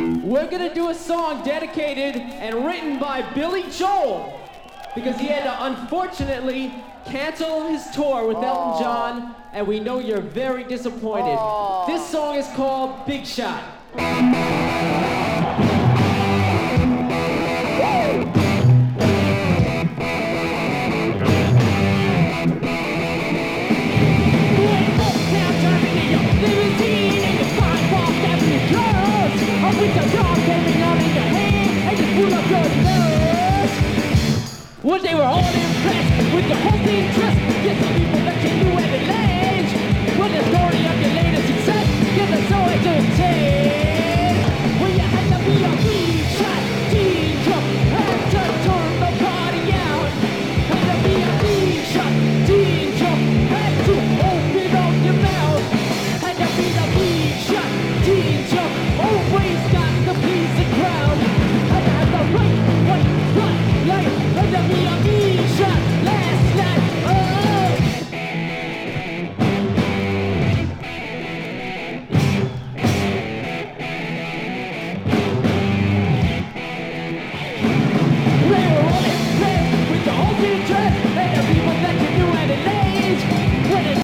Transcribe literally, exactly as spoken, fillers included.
We're gonna do a song dedicated and written by Billy Joel because he had to unfortunately cancel his tour with Elton John, and we know you're very disappointed. This song is called Big Shot.